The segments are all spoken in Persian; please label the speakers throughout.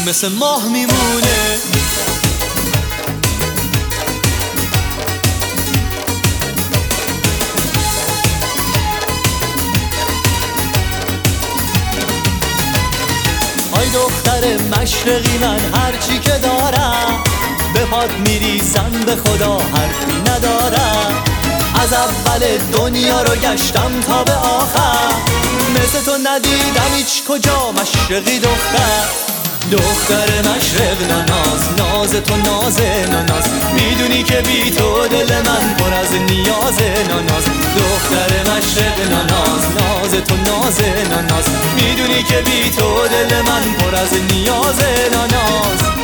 Speaker 1: مثل ماه میمونه. آی دختر مشرقی من هرچی که دارم به پات میریزم، به خدا حرفی ندارم. از اول دنیا رو گشتم تا به آخر، مثل تو ندیدم هیچ کجا مشرقی دختر مشرق ناز، ناز تو ناز ناز، میدونی که بی تو دل من پر از نیاز ناز. دختر مشرق ناز، ناز تو ناز ناز، میدونی که بی تو دل من پر از نیاز ناز.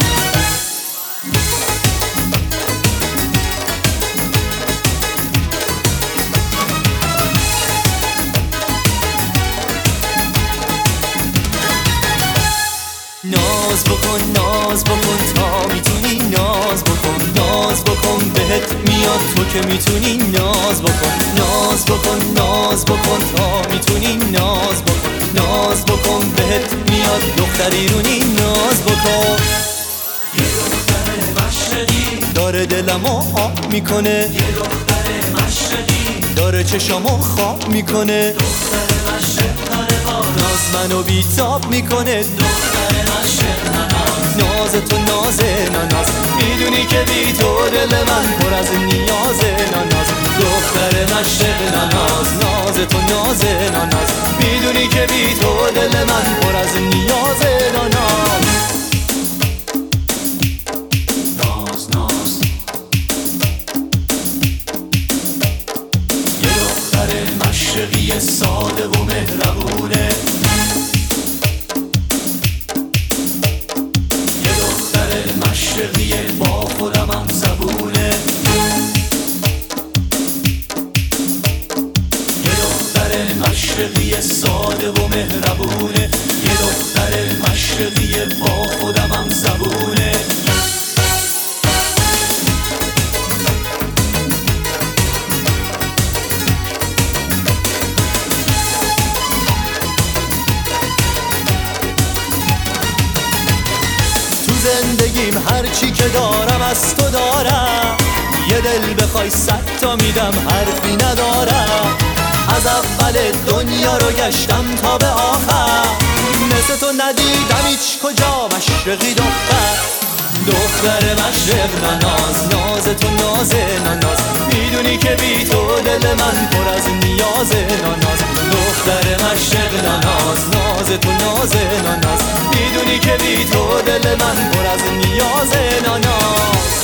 Speaker 1: ناز بکن تا میتونی، ناز بکن بهت میاد تو که میتونی. ناز بکن تا میتونی، ناز بکن بهت میاد دختریرونی. ناز بکن.
Speaker 2: یه دختر مشرقی
Speaker 1: داره دلمو آب میکنه،
Speaker 2: یه دختر مشرقی
Speaker 1: داره چشامو خواب میکنه.
Speaker 2: دختر مشرق داره
Speaker 1: ناز منو بیتاب میکنه.
Speaker 2: دختر مشرق
Speaker 1: ناز تو ناز ناز، میدونی که بی تو دل من پر از نیاز ناز. دختر مشرق ناز، ناز تو ناز ناز، میدونی که بی تو دل من پر از نیاز ناز.
Speaker 2: یه دختر مشرقی ساده و مهربونه، یه دختر مشرقی با خودم هم زبونه، یه دختر مشرقی ساده و مهربونه، یه دختر مشرقی با خودم هم زبونه.
Speaker 1: زندگیم هرچی که دارم از تو دارم، یه دل بخوای 100 تا میدم حرفی ندارم. از اول دنیا رو گشتم تا به آخر، مثل تو ندیدم هیچ کجا مشرقی دختر مشرق ناز، ناز تو ناز ناز، میدونی که بی تو دل من پر از نیاز ناز. دختر مشرق ناز، ناز تو ناز ناز، میدونی که بی تو دل من پر از نیاز ناز.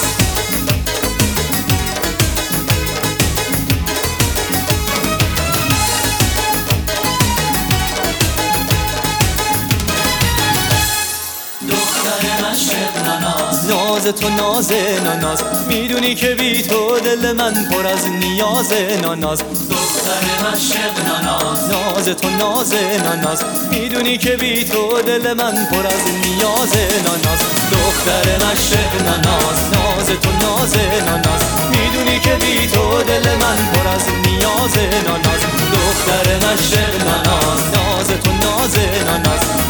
Speaker 1: ناز تو ناز ناز، میدونی که بی تو دل من پر از نیاز ناز.
Speaker 2: دختر مشرق ناز،
Speaker 1: ناز تو ناز ناز، میدونی که بی تو دل من پر از نیاز ناز. دختر مشرق ناز، ناز تو ناز ناز، میدونی که بی تو دل من پر از نیاز ناز. دختر مشرق ناز، ناز تو ناز ناز،